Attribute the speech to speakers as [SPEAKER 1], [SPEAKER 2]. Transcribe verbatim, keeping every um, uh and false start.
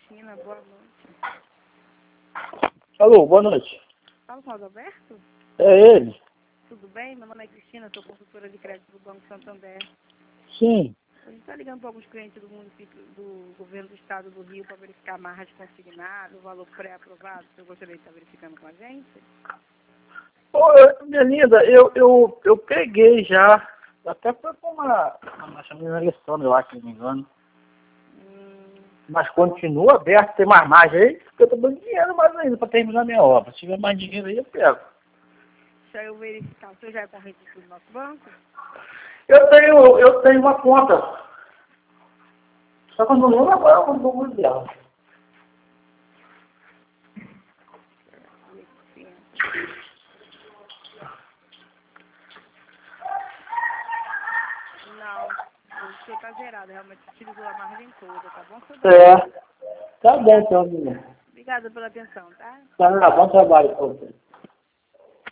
[SPEAKER 1] Cristina, boa noite.
[SPEAKER 2] Alô, boa noite.
[SPEAKER 1] Fala com o Alberto?
[SPEAKER 2] É ele?
[SPEAKER 1] Tudo bem? Meu nome é Cristina, sou consultora de crédito do Banco Santander.
[SPEAKER 2] Sim.
[SPEAKER 1] A gente está ligando para alguns clientes do município, do governo do estado do Rio para verificar a marra de consignado, o valor pré-aprovado. Você gostaria de estar verificando com a gente?
[SPEAKER 2] Ô, minha linda, eu, eu, eu peguei já. Até foi com uma, uma chamada eletrônica lá, se não me engano.
[SPEAKER 1] Hum,
[SPEAKER 2] Mas continua aberto, tem mais margem aí, porque eu tô dando dinheiro mais ainda para terminar minha obra. Se tiver mais dinheiro aí, eu pego.
[SPEAKER 1] deixa eu verificar. Você já é com registro do nosso banco?
[SPEAKER 2] Eu tenho, eu tenho uma conta. Só que eu não lembro agora o número dela.
[SPEAKER 1] Não, o seu está zerado. Realmente utilizou a margem toda, tá bom? Seu
[SPEAKER 2] É.
[SPEAKER 1] Alberto?
[SPEAKER 2] Tá bom, então, menina.
[SPEAKER 1] Obrigada pela atenção, tá?
[SPEAKER 2] Tá, bom trabalho pra você.